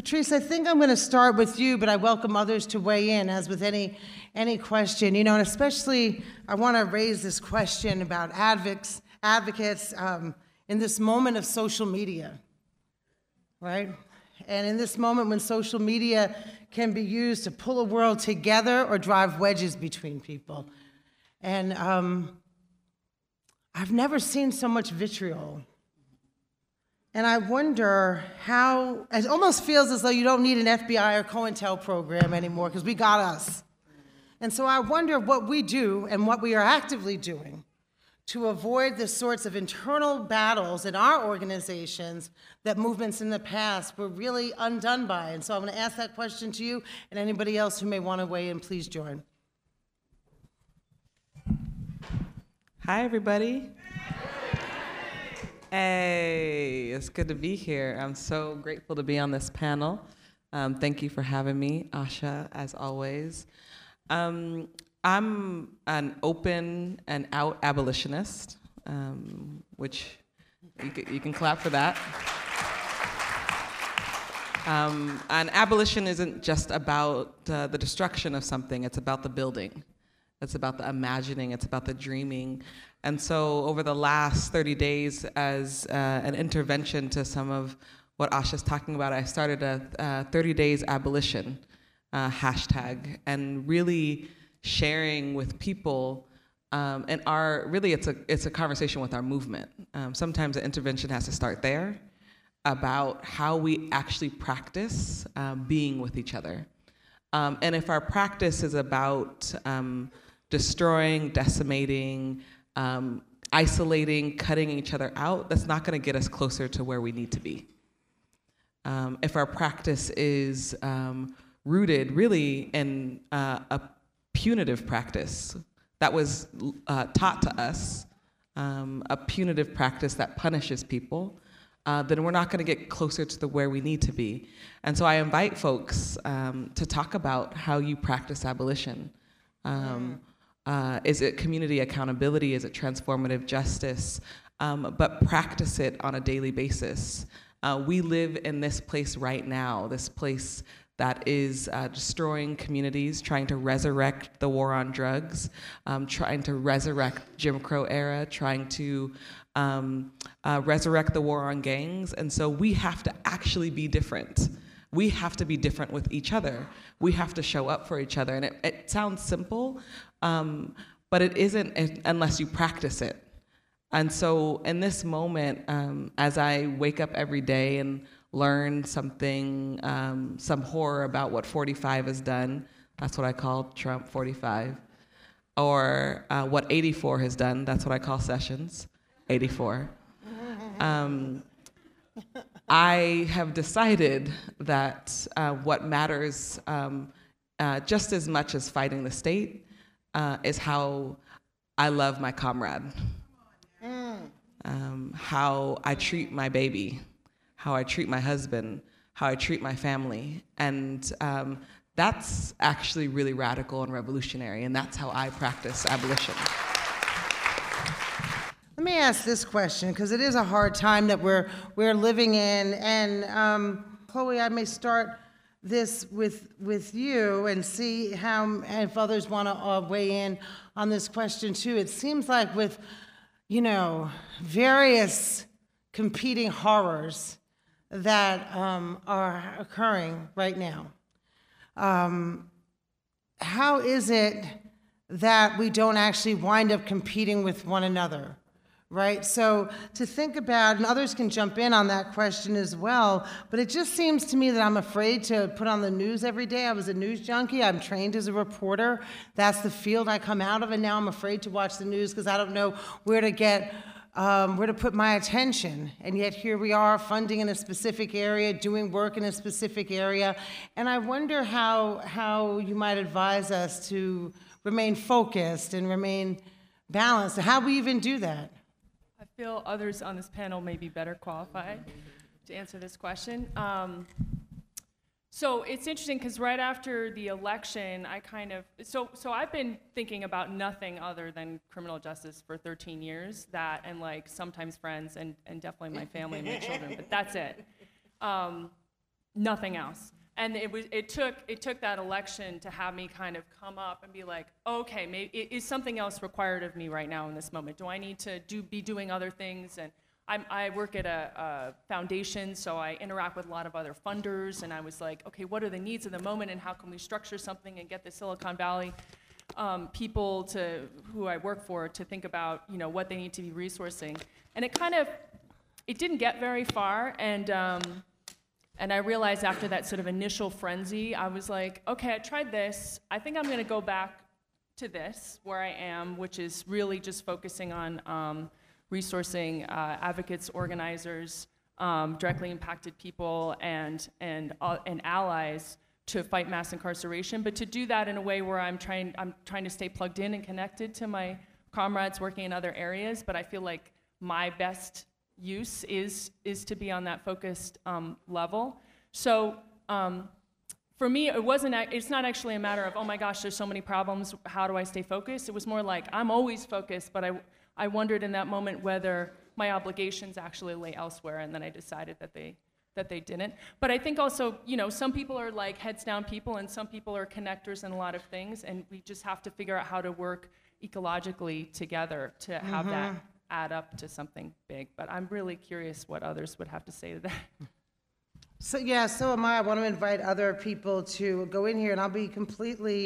Patrice, I think I'm going to start with you, but I welcome others to weigh in, as with any question. You know, and especially I want to raise this question about advocates in this moment of social media, right? And in this moment when social media can be used to pull a world together or drive wedges between people. And I've never seen so much vitriol. And I wonder how, it almost feels as though you don't need an FBI or COINTEL program anymore because we got us. And so I wonder what we do and what we are actively doing to avoid the sorts of internal battles in our organizations that movements in the past were really undone by. And so I'm going to ask that question to you, and anybody else who may want to weigh in, please join. Hi, everybody. Hey, it's good to be here. I'm so grateful to be on this panel. Thank you for having me, Asha, as always. I'm an open and out abolitionist, which you can clap for that. And abolition isn't just about the destruction of something, it's about the building. It's about the imagining, it's about the dreaming. And so over the last 30 days, as an intervention to some of what Asha's talking about, I started a 30 Days Abolition hashtag, and really sharing with people, and it's a conversation with our movement. Sometimes the intervention has to start there, about how we actually practice being with each other. And if our practice is about destroying, decimating, isolating, cutting each other out, that's not going to get us closer to where we need to be. If our practice is rooted really in a punitive practice that was taught to us, a punitive practice that punishes people, then we're not going to get closer to where we need to be. And so I invite folks to talk about how you practice abolition. Is it community accountability? Is it transformative justice? But practice it on a daily basis. We live in this place right now, this place that is destroying communities, trying to resurrect the war on drugs, trying to resurrect Jim Crow era, trying to resurrect the war on gangs. And so we have to actually be different. We have to be different with each other. We have to show up for each other. And it sounds simple, but it isn't unless you practice it. And so in this moment, as I wake up every day and learn something, some horror about what 45 has done, that's what I call Trump 45, or what 84 has done, that's what I call Sessions 84. I have decided that what matters just as much as fighting the state is how I love my comrade, how I treat my baby, how I treat my husband, how I treat my family. And that's actually really radical and revolutionary, and that's how I practice abolition. Let me ask this question, because it is a hard time that we're living in. And Chloe, I may start this with you and see how, if others want to weigh in on this question too. It seems like with, various competing horrors that are occurring right now, how is it that we don't actually wind up competing with one another? Right? So to think about, and others can jump in on that question as well, but it just seems to me that I'm afraid to put on the news every day. I was a news junkie. I'm trained as a reporter. That's the field I come out of, and now I'm afraid to watch the news because I don't know where to put my attention. And yet here we are, funding in a specific area, doing work in a specific area, and I wonder how you might advise us to remain focused and remain balanced, and how we even do that. I feel others on this panel may be better qualified to answer this question. So it's interesting because right after the election, so I've been thinking about nothing other than criminal justice for 13 years, and sometimes friends and definitely my family and my children, but that's it. nothing else. And it took that election to have me kind of come up and be like, okay, maybe is something else required of me right now in this moment? Do I need to be doing other things? And I work at a foundation, so I interact with a lot of other funders, and I was like, okay, what are the needs of the moment, and how can we structure something and get the Silicon Valley people who I work for to think about, what they need to be resourcing. And it didn't get very far, and I realized after that sort of initial frenzy, I was like, okay, I tried this. I think I'm going to go back to this, where I am, which is really just focusing on resourcing advocates, organizers, directly impacted people, and allies to fight mass incarceration. But to do that in a way where I'm trying to stay plugged in and connected to my comrades working in other areas. But I feel like my best use is to be on that focused level. So for me, it's not actually a matter of, oh my gosh, there's so many problems, how do I stay focused? It was more like, I'm always focused, but I wondered in that moment whether my obligations actually lay elsewhere, and then I decided that they didn't. But I think also, some people are like heads down people, and some people are connectors in a lot of things, and we just have to figure out how to work ecologically together to have that add up to something big. But I'm really curious what others would have to say to that. So yeah, so am I. I want to invite other people to go in here, and I'll be completely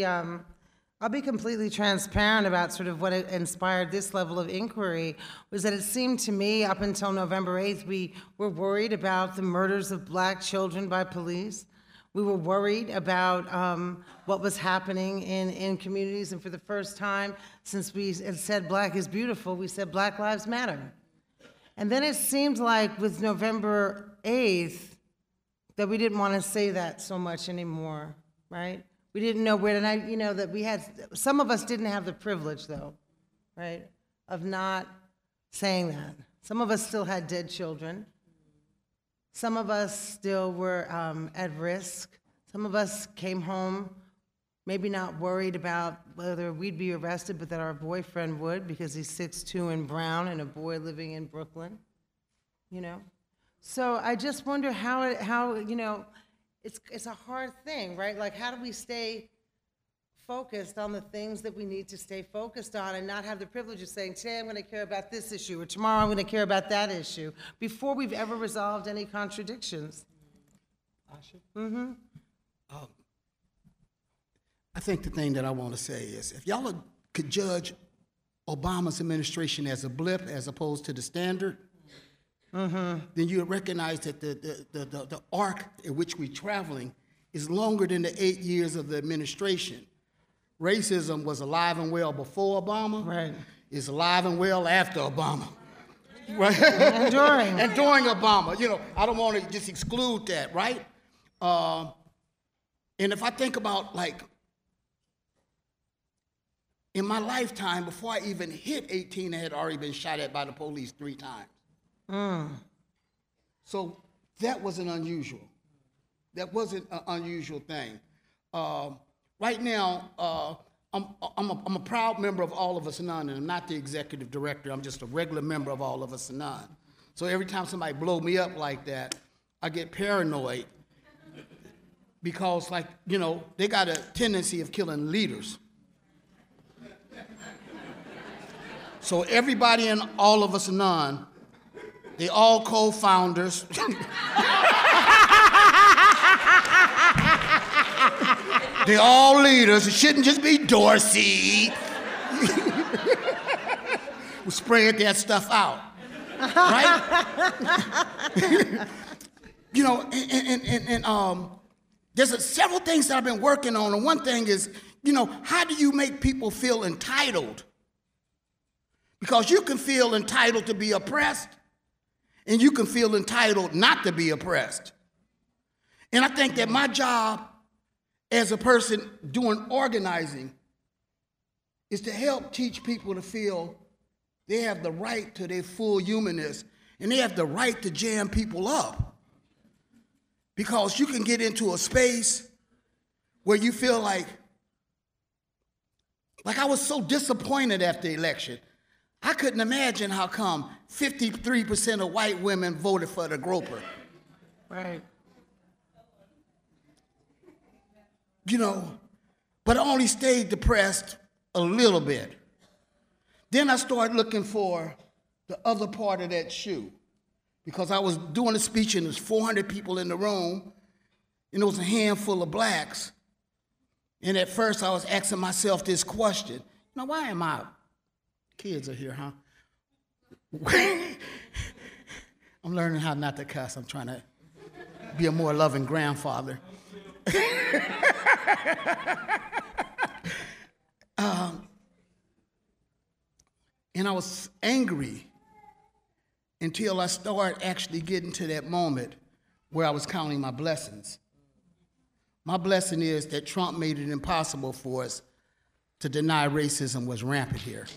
transparent about sort of what inspired this level of inquiry. Was that it seemed to me up until November 8th, we were worried about the murders of black children by police. We were worried about what was happening in communities, and for the first time since we had said Black is beautiful, we said Black Lives Matter. And then it seemed like with November 8th that we didn't want to say that so much anymore, right? We didn't know where to, that we had, some of us didn't have the privilege though, right, of not saying that. Some of us still had dead children. Some of us still were at risk. Some of us came home, maybe not worried about whether we'd be arrested, but that our boyfriend would, because he's 6'2" and brown and a boy living in Brooklyn, So I just wonder how it's a hard thing, right? Like, how do we stay focused on the things that we need to stay focused on and not have the privilege of saying, today I'm going to care about this issue, or tomorrow I'm going to care about that issue, before we've ever resolved any contradictions? Asha? I think the thing that I want to say is, if y'all could judge Obama's administration as a blip as opposed to the standard, then you would recognize that the arc in which we're traveling is longer than the 8 years of the administration. Racism was alive and well before Obama. Right. It's alive and well after Obama. Right? And during. And during Obama. I don't want to just exclude that, right? And if I think about, like, in my lifetime, before I even hit 18, I had already been shot at by the police 3 times. So that wasn't unusual. That wasn't an unusual thing. Right now, I'm a proud member of All of Us None, and I'm not the executive director. I'm just a regular member of All of Us None. So every time somebody blow me up like that, I get paranoid because, like, they got a tendency of killing leaders. So everybody in All of Us None, they all co-founders. They all leaders. It shouldn't just be Dorsey. We spread that stuff out, right? There's several things that I've been working on, and one thing is, how do you make people feel entitled? Because you can feel entitled to be oppressed, and you can feel entitled not to be oppressed. And I think that my job as a person doing organizing is to help teach people to feel they have the right to their full humanness, and they have the right to jam people up. Because you can get into a space where you feel like I was so disappointed after the election. I couldn't imagine how come 53% of white women voted for the groper. Right. you know, but I only stayed depressed a little bit. Then I started looking for the other part of that shoe, because I was doing a speech and there's 400 people in the room, and there was a handful of blacks. And at first I was asking myself this question, now why am I, kids are here, huh? I'm learning how not to cuss. I'm trying to be a more loving grandfather. And I was angry until I started actually getting to that moment where I was counting my blessings. My blessing is that Trump made it impossible for us to deny racism was rampant here.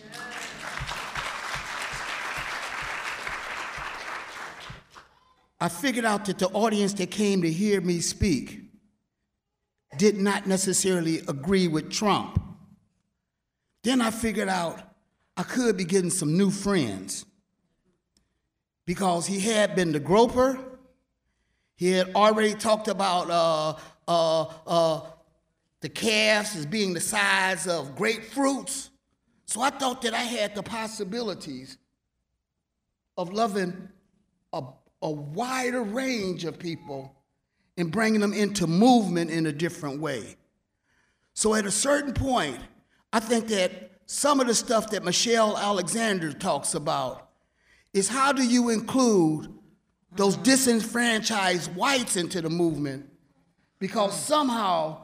I figured out that the audience that came to hear me speak did not necessarily agree with Trump. Then I figured out I could be getting some new friends, because he had been the groper. He had already talked about the calves as being the size of grapefruits. So I thought that I had the possibilities of loving a wider range of people and bringing them into movement in a different way. So at a certain point, I think that some of the stuff that Michelle Alexander talks about is how do you include those disenfranchised whites into the movement, because somehow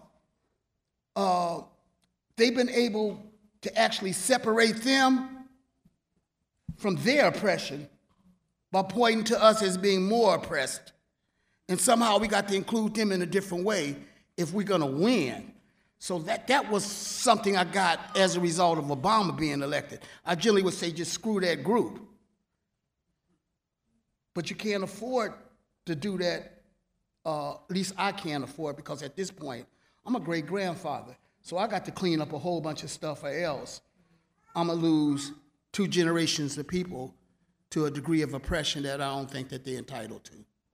they've been able to actually separate them from their oppression by pointing to us as being more oppressed. And somehow we got to include them in a different way if we're gonna win. So that was something I got as a result of Obama being elected. I generally would say just screw that group. But you can't afford to do that, at least I can't afford, because at this point, I'm a great-grandfather. So I got to clean up a whole bunch of stuff, or else I'm gonna lose 2 generations of people to a degree of oppression that I don't think that they're entitled to.